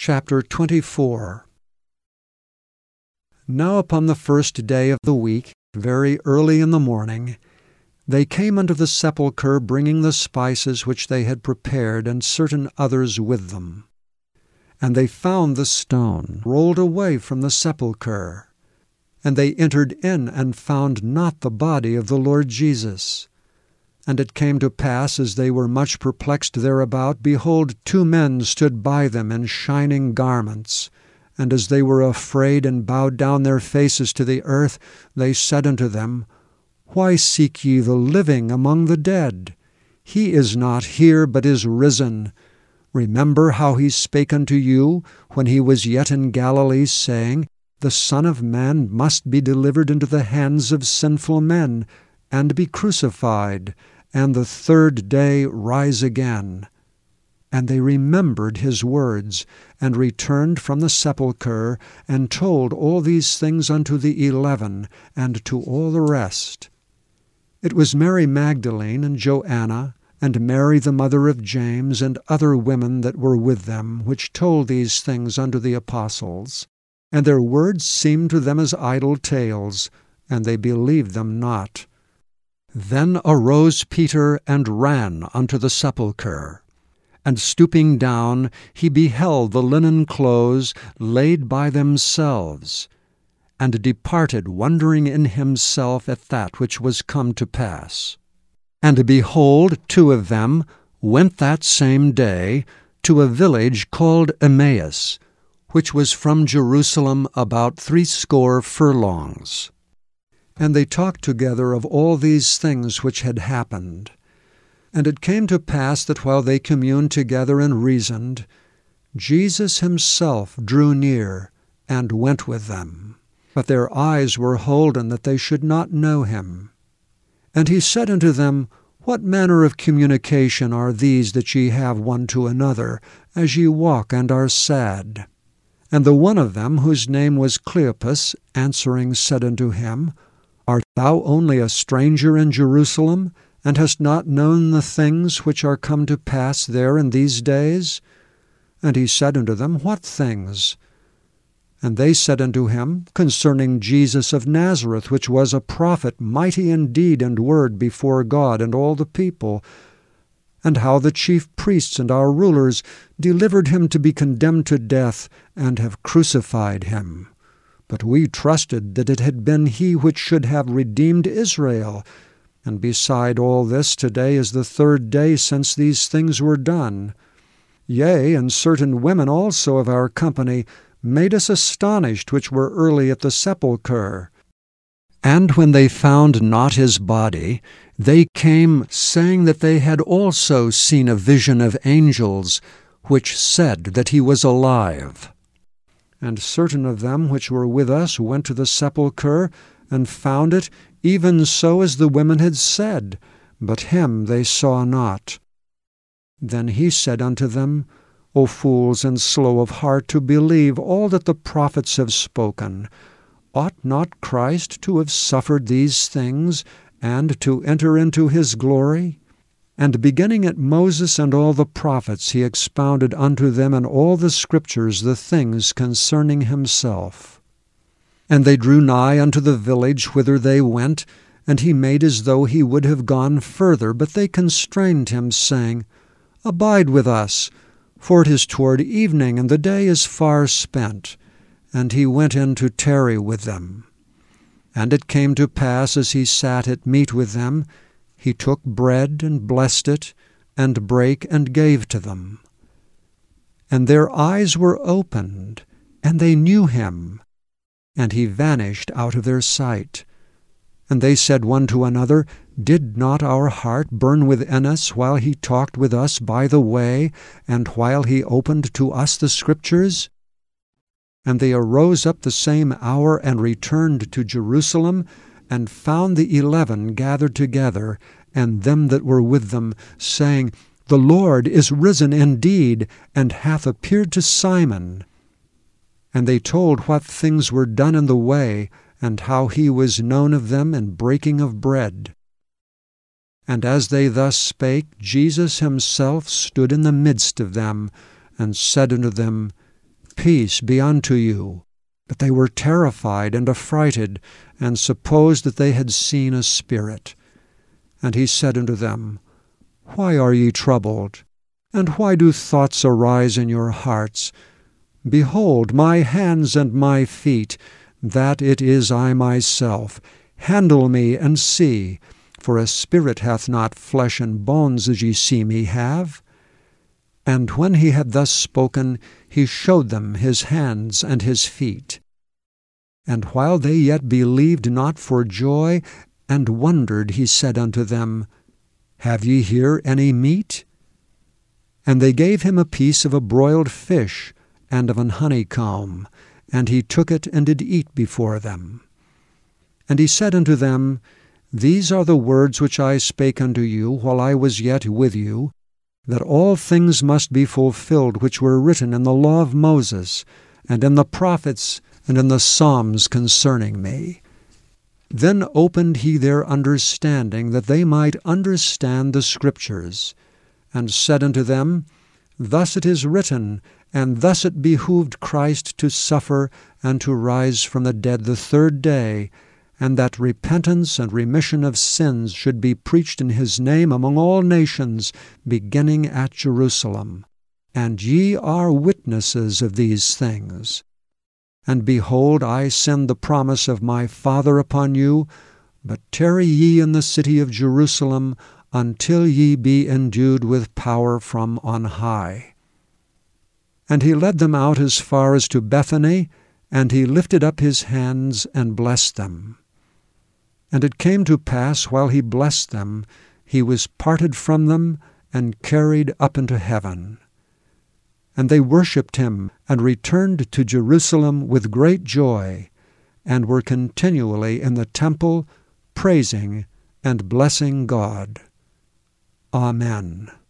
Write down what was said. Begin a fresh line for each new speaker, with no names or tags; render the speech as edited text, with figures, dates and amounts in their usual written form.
Chapter 24. Now upon the first day of the week, very early in the morning, they came unto the sepulchre, bringing the spices which they had prepared, and certain others with them. And they found the stone rolled away from the sepulchre. And they entered in, and found not the body of the Lord Jesus. And it came to pass, as they were much perplexed thereabout, behold, 2 men stood by them in shining garments. And as they were afraid, and bowed down their faces to the earth, they said unto them, Why seek ye the living among the dead? He is not here, but is risen. Remember how he spake unto you, when he was yet in Galilee, saying, The Son of Man must be delivered into the hands of sinful men, and be crucified, and the 3rd day rise again. And they remembered his words, and returned from the sepulchre, and told all these things unto the 11, and to all the rest. It was Mary Magdalene, and Joanna, and Mary the mother of James, and other women that were with them, which told these things unto the apostles. And their words seemed to them as idle tales, and they believed them not. Then arose Peter, and ran unto the sepulchre. And stooping down, he beheld the linen clothes laid by themselves, and departed, wondering in himself at that which was come to pass. And behold, 2 of them went that same day to a village called Emmaus, which was from Jerusalem about 80 furlongs. And they talked together of all these things which had happened. And it came to pass that while they communed together and reasoned, Jesus himself drew near, and went with them. But their eyes were holden that they should not know him. And he said unto them, What manner of communication are these that ye have one to another, as ye walk and are sad? And the one of them, whose name was Cleopas, answering said unto him, Art thou only a stranger in Jerusalem, and hast not known the things which are come to pass there in these days? And he said unto them, What things? And they said unto him, Concerning Jesus of Nazareth, which was a prophet, mighty in deed and word before God and all the people, and how the chief priests and our rulers delivered him to be condemned to death, and have crucified him. But we trusted that it had been he which should have redeemed Israel. And beside all this, today is the 3rd day since these things were done. Yea, and certain women also of our company made us astonished, which were early at the sepulchre. And when they found not his body, they came, saying that they had also seen a vision of angels, which said that he was alive. And certain of them which were with us went to the sepulchre, and found it even so as the women had said, but him they saw not. Then he said unto them, O fools, and slow of heart to believe all that the prophets have spoken. Ought not Christ to have suffered these things, and to enter into his glory? And beginning at Moses and all the prophets, he expounded unto them in all the Scriptures the things concerning himself. And they drew nigh unto the village whither they went, and he made as though he would have gone further, but they constrained him, saying, Abide with us, for it is toward evening, and the day is far spent. And he went in to tarry with them. And it came to pass, as he sat at meat with them, he took bread, and blessed it, and brake, and gave to them. And their eyes were opened, and they knew him, and he vanished out of their sight. And they said one to another, Did not our heart burn within us while he talked with us by the way, and while he opened to us the Scriptures? And they arose up the same hour, and returned to Jerusalem, and found the 11 gathered together, and them that were with them, saying, The Lord is risen indeed, and hath appeared to Simon. And they told what things were done in the way, and how he was known of them in breaking of bread. And as they thus spake, Jesus himself stood in the midst of them, and said unto them, Peace be unto you. But they were terrified and affrighted, and supposed that they had seen a spirit. And he said unto them, Why are ye troubled? And why do thoughts arise in your hearts? Behold my hands and my feet, that it is I myself. Handle me, and see, for a spirit hath not flesh and bones, as ye see me have. And when he had thus spoken, he showed them his hands and his feet. And while they yet believed not for joy, and wondered, he said unto them, Have ye here any meat? And they gave him a piece of a broiled fish, and of an honeycomb, and he took it, and did eat before them. And he said unto them, These are the words which I spake unto you while I was yet with you, that all things must be fulfilled which were written in the law of Moses, and in the prophets, and in the Psalms concerning me. Then opened he their understanding, that they might understand the Scriptures, and said unto them, Thus it is written, and thus it behooved Christ to suffer, and to rise from the dead the third day, and that repentance and remission of sins should be preached in his name among all nations, beginning at Jerusalem. And ye are witnesses of these things. And behold, I send the promise of my Father upon you, but tarry ye in the city of Jerusalem until ye be endued with power from on high. And he led them out as far as to Bethany, and he lifted up his hands and blessed them. And it came to pass, while he blessed them, he was parted from them, and carried up into heaven. And they worshipped him, and returned to Jerusalem with great joy, and were continually in the temple, praising and blessing God. Amen.